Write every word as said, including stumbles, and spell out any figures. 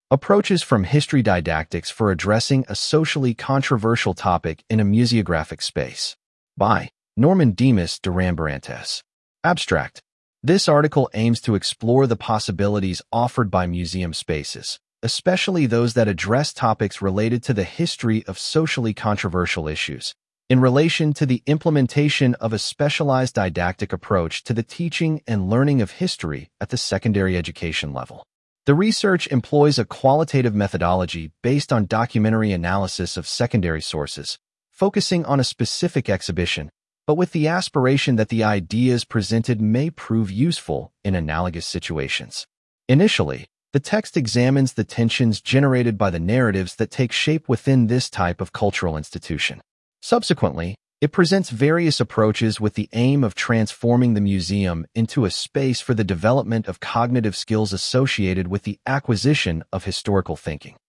Approaches from History Didactics for Addressing a Socially Controversial Topic in a Museographic Space. By Norman Demas de Rambarantes. Abstract. This article aims to explore the possibilities offered by museum spaces, especially those that address topics related to the history of socially controversial issues, in relation to the implementation of a specialized didactic approach to the teaching and learning of history at the secondary education level. The research employs a qualitative methodology based on documentary analysis of secondary sources, focusing on a specific exhibition, but with the aspiration that the ideas presented may prove useful in analogous situations. Initially, the text examines the tensions generated by the narratives that take shape within this type of cultural institution. Subsequently, it presents various approaches with the aim of transforming the museum into a space for the development of cognitive skills associated with the acquisition of historical thinking.